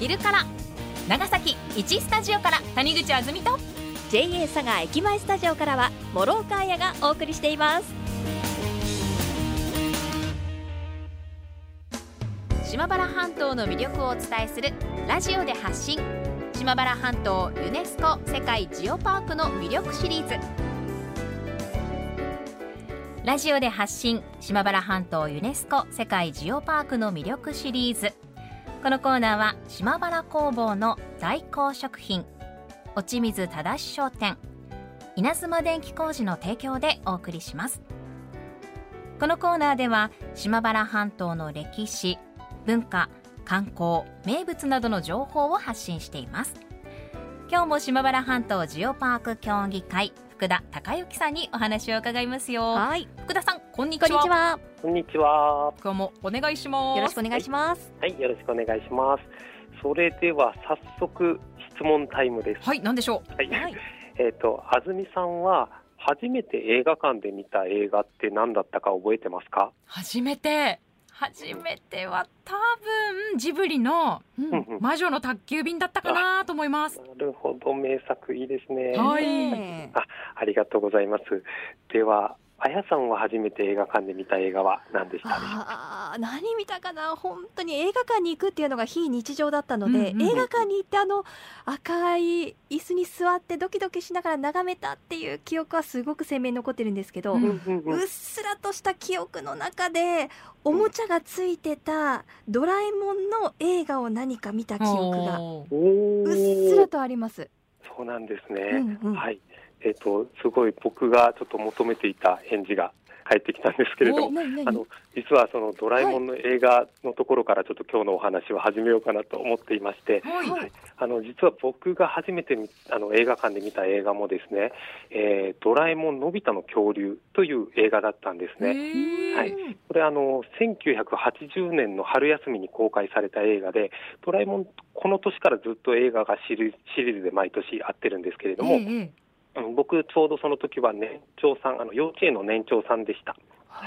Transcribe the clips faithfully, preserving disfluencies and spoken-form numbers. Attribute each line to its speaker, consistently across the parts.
Speaker 1: 昼から、長崎いちスタジオから谷口あずみと
Speaker 2: ジェイエー 佐賀駅前スタジオからは諸岡彩がお送りしています。
Speaker 1: 島原半島の魅力をお伝えするラジオで発信、島原半島ユネスコ世界ジオパークの魅力シリーズ。ラジオで発信、島原半島ユネスコ世界ジオパークの魅力シリーズ。このコーナーは島原工房の大光食品、落水忠商店、稲妻電気工事の提供でお送りします。このコーナーでは島原半島の歴史、文化、観光、名物などの情報を発信しています。今日も島原半島ジオパーク協議会、福田孝之さんにお話を伺いますよ。
Speaker 2: はい、
Speaker 1: 福田さん、こんにちは。
Speaker 2: こんにちは。
Speaker 3: こんにちは。
Speaker 1: 今日もお願いします。
Speaker 2: よろしくお願いします。
Speaker 3: はい、はい、よろしくお願いします。それでは早速質問タイムです。
Speaker 1: はい、何でしょう。
Speaker 3: はい、はい、えっ、ー、と安住さんは初めて映画館で見た映画って何だったか覚えてますか？
Speaker 1: 初めて初めては多分ジブリの魔女の宅急便だったかなと思います。
Speaker 3: なるほど、名作、いいですね。
Speaker 1: はい、
Speaker 3: あ、ありがとうございます。ではあやさんは初めて映画館で見た映画は何でしたでしょうか？
Speaker 2: あ、何見たかな。本当に映画館に行くっていうのが非日常だったので、うんうん、映画館に行ってあの赤い椅子に座ってドキドキしながら眺めたっていう記憶はすごく鮮明に残ってるんですけど、うんうんうん、うっすらとした記憶の中でおもちゃがついてたドラえもんの映画を何か見た記憶がうっすらとあります。
Speaker 3: そうなんですね、
Speaker 2: うんうん、
Speaker 3: はい。えーと、すごい僕がちょっと求めていた返事が返ってきたんですけれども、あの実はそのドラえもんの映画のところからちょっと今日のお話を始めようかなと思っていまして、はいはい、あの実は僕が初めてあの映画館で見た映画もですね、えー、ドラえもんのび太の恐竜という映画だったんですね。はい、これあのせんきゅうひゃくはちじゅうねんの春休みに公開された映画で、ドラえもんこの年からずっと映画がシリーズで毎年やってるんですけれども、えー僕ちょうどその時は年長さん、あの幼稚園の年長さんでした。はい、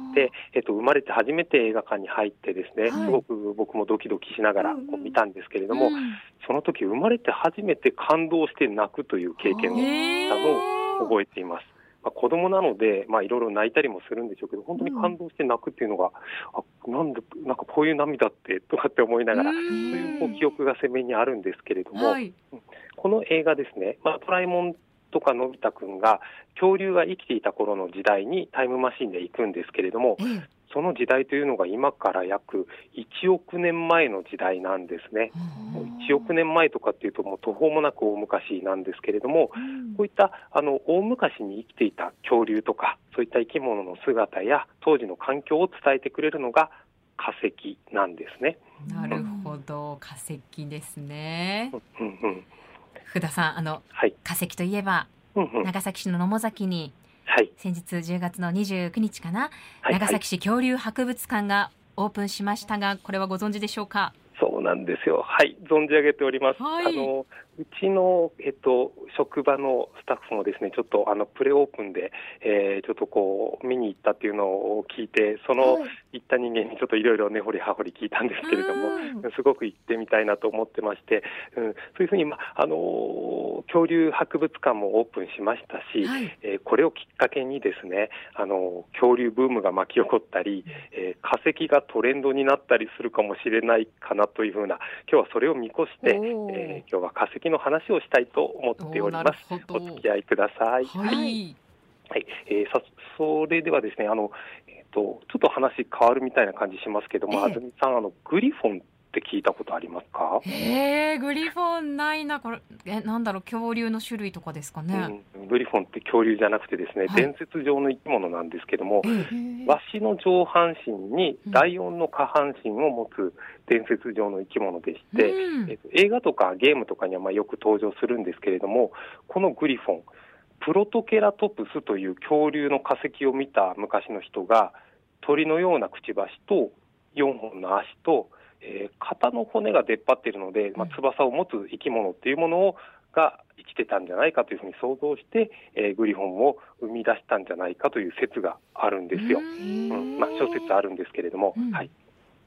Speaker 3: で、えっと、生まれて初めて映画館に入ってですね、はい、すごく僕もドキドキしながらこう見たんですけれども、うんうん、その時生まれて初めて感動して泣くという経験をしたのを覚えています。まあ、子供なので、まあ、いろいろ泣いたりもするんでしょうけど、本当に感動して泣くっていうのが、うん、あなんでなんかこういう涙ってとかって思いながら、そういうこう記憶が鮮明にあるんですけれども、はい、この映画ですね、まあ、ドラえもんとかのび太くんが恐竜が生きていた頃の時代にタイムマシンで行くんですけれども、うん、その時代というのが今から約いちおくねんまえの時代なんですね。いちおくねんまえとかっていうともう途方もなく大昔なんですけれども、うん、こういったあの大昔に生きていた恐竜とかそういった生き物の姿や当時の環境を伝えてくれるのが化石なんですね。
Speaker 1: なるほど、化石ですね。
Speaker 3: うんうん、
Speaker 1: 福田さん、あの、はい、化石といえば、うんうん、長崎市の野母崎に、はい、先日じゅうがつのにじゅうくにちかな、はい、長崎市恐竜博物館がオープンしましたが、これはご存知でしょうか？
Speaker 3: そうなんですよ。はい、存じ上げております。はい、あのうちの、えっと、職場のスタッフもですね、ちょっとあのプレオープンで、えー、ちょっとこう見に行ったっていうのを聞いて、その行った人間にちょっといろいろ根掘り葉掘り聞いたんですけれども、すごく行ってみたいなと思ってまして、うん、そういうふうに、ま、あの恐竜博物館もオープンしましたし、はい、えー、これをきっかけにですね、あの恐竜ブームが巻き起こったり、えー、化石がトレンドになったりするかもしれないかなというふうな、今日はそれを見越して、えー、今日は化石の話をしたいと思っております。お付き合いください。はい、はいはい、えー、さそれではですね、あの、えー、とちょっと話変わるみたいな感じしますけども、えー、安住さん、あのグリフォンって聞いたことありますか？
Speaker 1: えー、グリフォンないな。これえなんだろう、恐竜の種類とかですかね？
Speaker 3: うん、グリフォンって恐竜じゃなくてですね、はい、伝説上の生き物なんですけども、えー、ワシの上半身にライオンの下半身を持つ伝説上の生き物でして、うん、えー、と映画とかゲームとかにはまあよく登場するんですけれども、このグリフォン、プロトケラトプスという恐竜の化石を見た昔の人が、鳥のようなくちばしとよんほんの足と、えー、肩の骨が出っ張っているので、まあ、翼を持つ生き物っていうものをが生きてたんじゃないかというふうに想像して、えー、グリフォンを生み出したんじゃないかという説があるんですよ。うん、まあ、諸説あるんですけれども、うん、はい。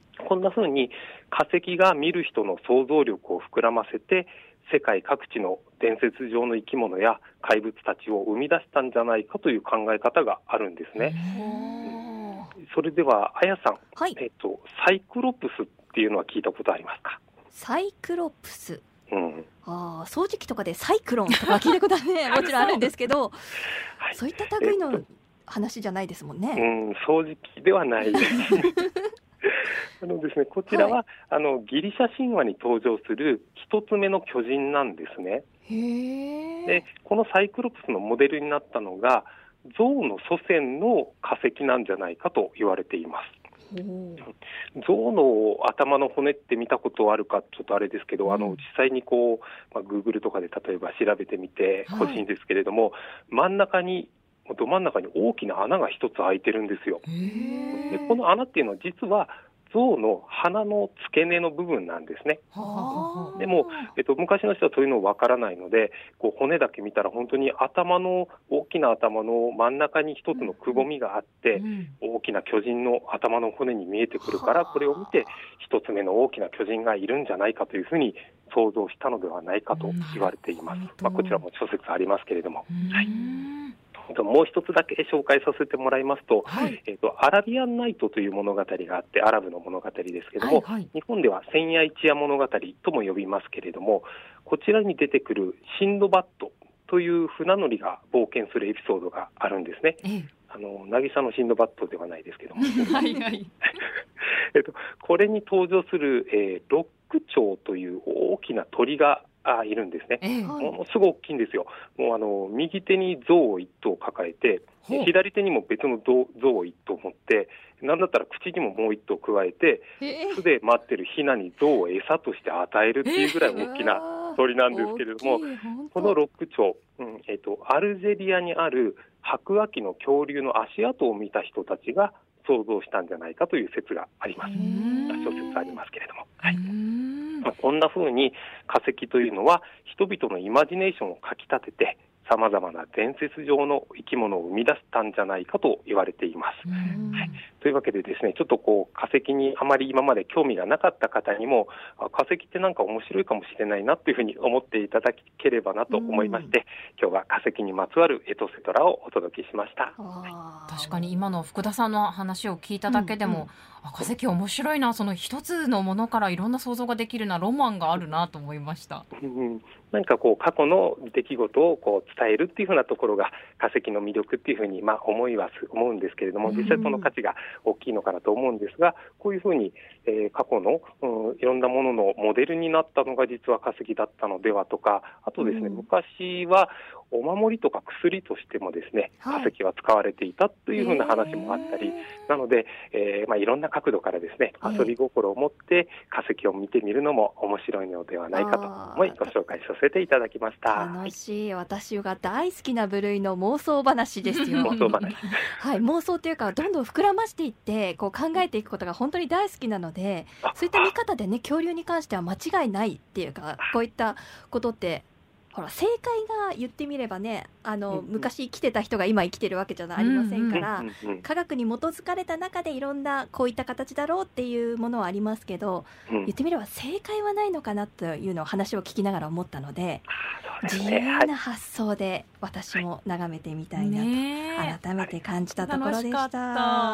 Speaker 3: こんな風に化石が見る人の想像力を膨らませて、世界各地の伝説上の生き物や怪物たちを生み出したんじゃないかという考え方があるんですね。それではあやさん、はい、えっと、サイクロプスっていうのは聞いたことありますか？
Speaker 2: サイクロプス、
Speaker 3: うん、
Speaker 2: あ、掃除機とかでサイクロンとか聞いたことはねもちろんあるんですけど、はい、そういった類の話じゃないですもんね。
Speaker 3: うん、掃除機ではないですあのですね、こちらは、はい、あのギリシャ神話に登場する一つ目の巨人なんですね。
Speaker 2: へー。
Speaker 3: でこのサイクロプスのモデルになったのが象の祖先の化石なんじゃないかと言われています。象の頭の骨って見たことあるかちょっとあれですけど、うん、あの実際にこう、まあ、Google とかで例えば調べてみてほしいんですけれども、はい、真ん中にど真ん中に大きな穴が一つ開いてるんですよ。でこの穴っていうのは実は象の鼻の付け根の部分なんですね。でも、えっと、昔の人はそういうのわからないので、こう骨だけ見たら本当に頭の大きな頭の真ん中に一つのくぼみがあって、うんうん、大きな巨人の頭の骨に見えてくるから、これを見て一つ目の大きな巨人がいるんじゃないかというふうに想像したのではないかと言われています。まあ、こちらも諸説ありますけれども、はい、もう一つだけ紹介させてもらいますと、はい、えーと、アラビアンナイトという物語があって、アラブの物語ですけれども、はいはい、日本では千夜一夜物語とも呼びますけれども、こちらに出てくるシンドバッドという船乗りが冒険するエピソードがあるんですね。ええ、あの渚のシンドバッドではないですけどもはい、はいえっと、これに登場する、えー、ロックチョウという大きな鳥があいるんですね。えー、ものすごい大きいんですよ。もうあの右手に象を一頭抱えて、左手にも別の象を一頭持って、なんだったら口にももう一頭加えて、巣で待ってるヒナに象を餌として与えるっていうぐらい大きな鳥なんですけれども、えー、このロックチョウ、うんえーと、アルジェリアにある白亜紀の恐竜の足跡を見た人たちが想像したんじゃないかという説があります。諸説ありますけれども、はい、まあ、こんな風に化石というのは人々のイマジネーションをかき立てて、さまざまな伝説上の生き物を生み出したんじゃないかと言われています。はい、というわけでですね、ちょっとこう化石にあまり今まで興味がなかった方にも、化石ってなんか面白いかもしれないなというふうに思っていただければなと思いまして、今日は化石にまつわるエトセトラをお届けしました。
Speaker 1: はい、確かに今の福田さんの話を聞いただけでも、うんうん、あ、化石面白いな、その一つのものからいろんな想像ができるな、ロマンがあるなと思いました。
Speaker 3: うん、なんかこう過去の出来事をこう伝えるっていうふうなところが化石の魅力っていうふうにまあ思いは思うんですけれども、実際その価値が大きいのかなと思うんですが、こういうふうに、えー、過去の、うん、いろんなもののモデルになったのが実は化石だったのではとか、あとですね、うん、昔はお守りとか薬としてもですね、化石は使われていたというふうな話もあったり、なので、えーまあ、いろんな角度からですね、遊び心を持って化石を見てみるのも面白いのではないかと思いご紹介させていただきました。
Speaker 2: 楽しい、私が大好きな部類の妄想話ですよ。
Speaker 3: 妄想話
Speaker 2: はい、妄想というかどんどん膨らましていってこう考えていくことが本当に大好きなので、そういった見方でね、恐竜に関しては間違いないっていうか、こういったことってほら正解が言ってみればね、あの、うんうん、昔生きてた人が今生きてるわけじゃありませんから、うんうん、科学に基づかれた中でいろんなこういった形だろうっていうものはありますけど、うん、言ってみれば正解はないのかなというのを話を聞きながら思ったので、自由な発想で私も眺めてみたいなと改めて感じたところでした。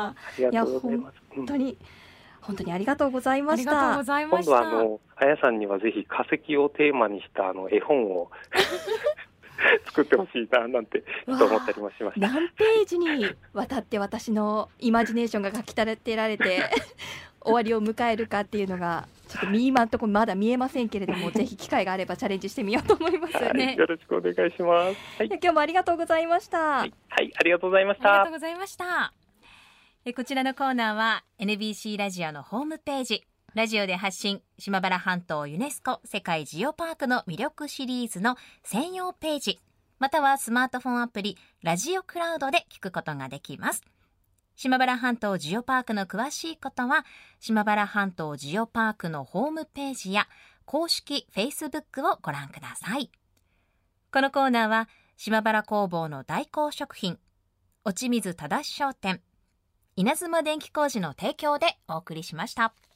Speaker 2: いや本当に本当にありがとうございました。
Speaker 1: ありがとうございました。
Speaker 3: 今度はあのあやさんにはぜひ化石をテーマにしたあの絵本を作ってほしいななんてちょっと思ったりもしました。
Speaker 2: 何ページにわたって私のイマジネーションが書き立てられて終わりを迎えるかっていうのがちょっと今のところまだ見えませんけれども、ぜひ機会があればチャレンジしてみようと思います、
Speaker 3: はい
Speaker 2: ね、
Speaker 3: よろしくお願いします。
Speaker 2: はい、今日もありがとうございました。
Speaker 3: はい、はい、ありがとうございました。
Speaker 1: ありがとうございました。えこちらのコーナーは エヌビーシー ラジオのホームページ、ラジオで発信島原半島ユネスコ世界ジオパークの魅力シリーズの専用ページ、またはスマートフォンアプリラジオクラウドで聞くことができます。島原半島ジオパークの詳しいことは島原半島ジオパークのホームページや公式 Facebook をご覧ください。このコーナーは島原工房の大幸食品、落水忠商店、稲妻電気工事の提供でお送りしました。